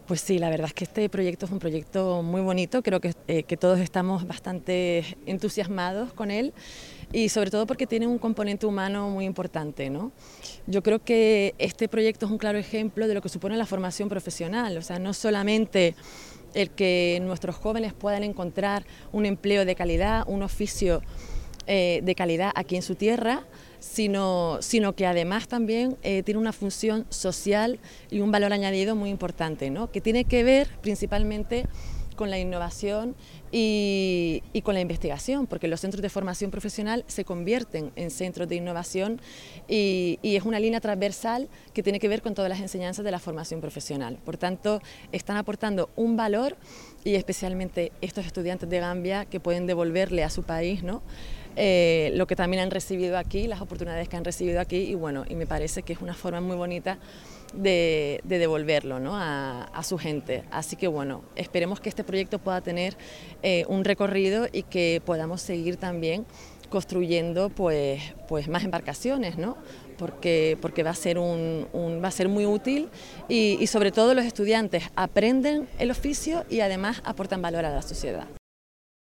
Pues sí, la verdad es que este proyecto es un proyecto muy bonito, creo que todos estamos bastante entusiasmados con él y sobre todo porque tiene un componente humano muy importante, ¿no? Yo creo que este proyecto es un claro ejemplo de lo que supone la formación profesional, o sea, no solamente el que nuestros jóvenes puedan encontrar un empleo de calidad, un oficio de calidad aquí en su tierra, sino que además también tiene una función social y un valor añadido muy importante, ¿no? Que tiene que ver principalmente con la innovación y con la investigación, porque los centros de formación profesional se convierten en centros de innovación y es una línea transversal que tiene que ver con todas las enseñanzas de la formación profesional. Por tanto, están aportando un valor y especialmente estos estudiantes de Gambia que pueden devolverle a su país, ¿no? Lo que también han recibido aquí, las oportunidades que han recibido aquí y bueno, y me parece que es una forma muy bonita de devolverlo, ¿no? a su gente. Así que bueno, esperemos que este proyecto pueda tener un recorrido y que podamos seguir también construyendo pues más embarcaciones, ¿no? Porque va a ser, va a ser muy útil y sobre todo los estudiantes aprenden el oficio y además aportan valor a la sociedad.